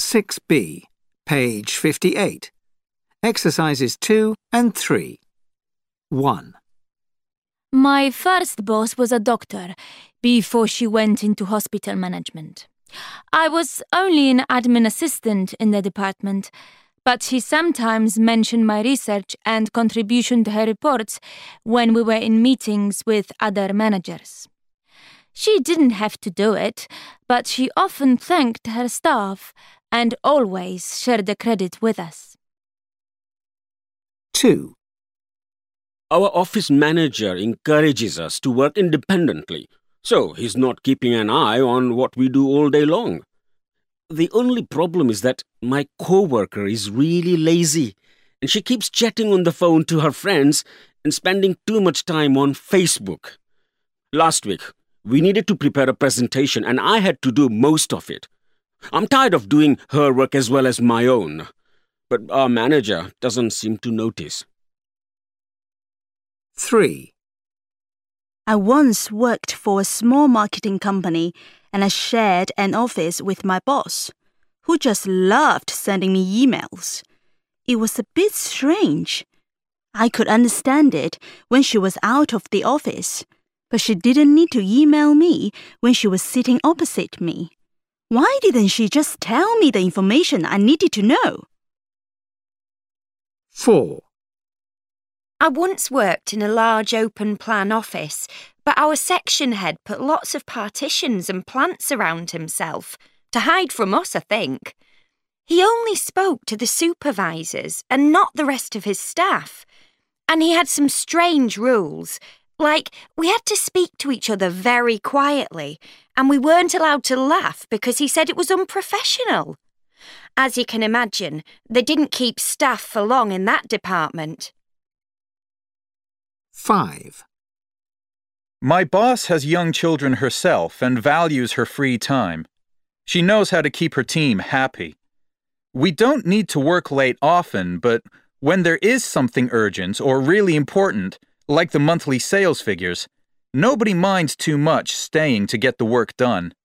6b, page 58. Exercises 2 and 3. 1. My first boss was a doctor before she went into hospital management. I was only an admin assistant in the department, but she sometimes mentioned my research and contribution to her reports when we were in meetings with other managers. She didn't have to do it, but she often thanked her staff and always shared the credit with us. 2. Our office manager encourages us to work independently, so he's not keeping an eye on what we do all day long. The only problem is that my co-worker is really lazy, and she keeps chatting on the phone to her friends and spending too much time on Facebook. Last week, we needed to prepare a presentation, and I had to do most of it. I'm tired of doing her work as well as my own, but our manager doesn't seem to notice. 3. I once worked for a small marketing company and I shared an office with my boss, who just loved sending me emails. It was a bit strange. I could understand it when she was out of the office, but she didn't need to email me when she was sitting opposite me. Why didn't she just tell me the information I needed to know? 4. I once worked in a large open-plan office, but our section head put lots of partitions and plants around himself, to hide from us, I think. He only spoke to the supervisors and not the rest of his staff. And he had some strange rules, like we had to speak to each other very quietly, and we weren't allowed to laugh because he said it was unprofessional. As you can imagine, they didn't keep staff for long in that department. 5. My boss has young children herself and values her free time. She knows how to keep her team happy. We don't need to work late often, but when there is something urgent or really important, like the monthly sales figures, nobody minds too much staying to get the work done.